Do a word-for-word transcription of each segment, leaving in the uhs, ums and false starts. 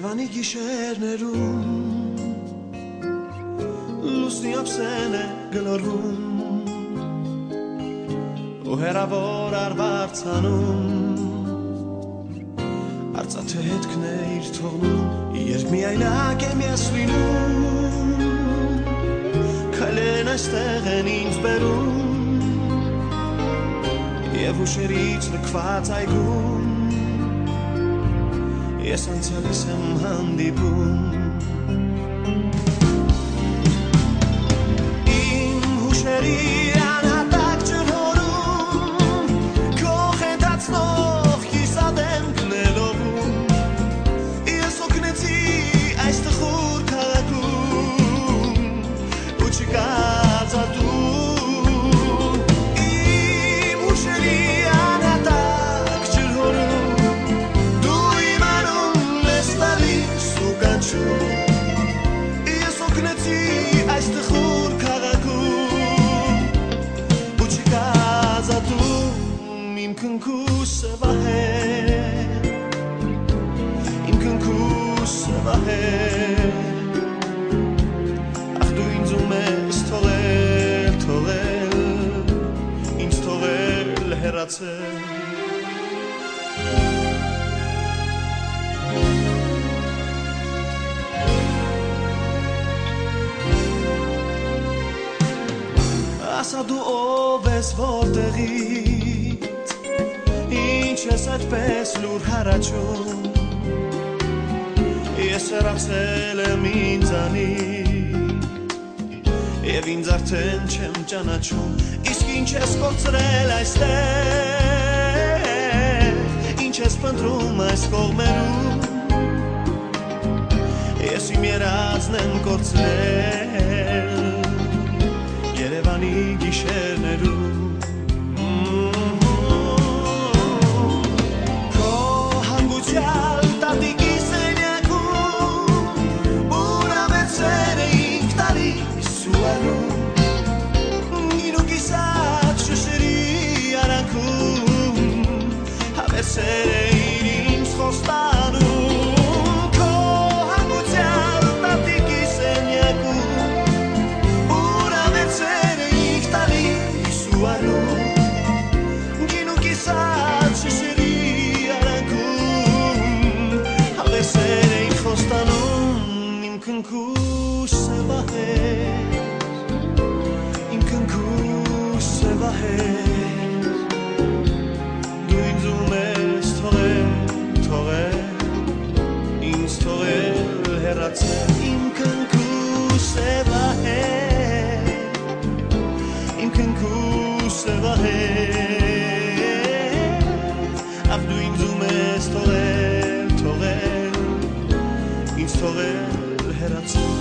Երևանի գիշերներում լուսնի ափսեն է գլորվում ու հեռավոր արվարձանում արծաթե հետքն է իր թողնում երբ միայնակ եմ ես լինում քայլեն այստեղ են ինձ բերում և ուշերից լքված այգում Ես անցյալիս եմ հանդիպում Իմ հուշերի անհատակ ջրհորում Քո խենթացնող կիսադեմքն է լովում Ես օգնեցի այս տխուր քաղաքում ու չկա ազատում Իմ հուշերի Ես օգնեցի այս տխուր քաղաքում ու չկա ազատում իմ քնքուսը վահեր իմ քնքուսը վահեր ախ դու ինձ ում ես թողել թողել ինձ թողել հեռացել Ասա դու ով ես որտեղից Ինչ ես այդպես լուր հարաճում Ես հեռացել եմ ինձանից Եվ ինձ արդեն չեմ ճանաչում Իսկ ինչ ես կորցրել այստեղ Ինչ ես փնտրում այս կողմերում Ես իմ երազն եմ կորցրել Երևանի գիշերներում Քո հանգուցյալ տատիկի սենյակում Ուրավեցեր էինք տալիս ու անում Գին ու կիսած շշերի արանքում Հավերսեր էին ինձ խոստանում Քո հանգուցյալ տատիկի սենյակում Գին ու կիսած շշերի արանքում Հավերսեր էինք խոստանում Իմ քնքուսը վահեր Իմ քնքուսը վահեր Դու ինձ ում ես թողել, թողել Ինձ թողել հեռացել Իմ քնքուսը վահեր Իմ քնքուսը վահեր Ախ դու ինձ ում ես թողել, թողել Ինձ թողել հեռացել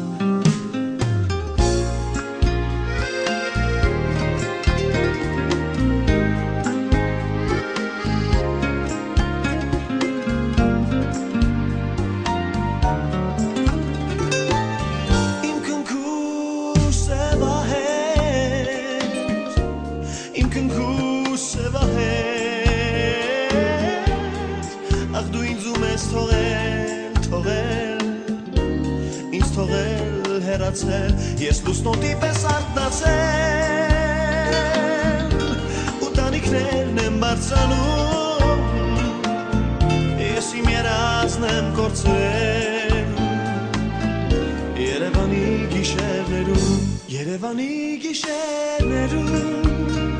Ես լուսնոտի պես արթնացել ու տանիքներն եմ բարձրանում Ես իմ երազն եմ կորցրել Երևանի գիշերներում Երևանի գիշերներում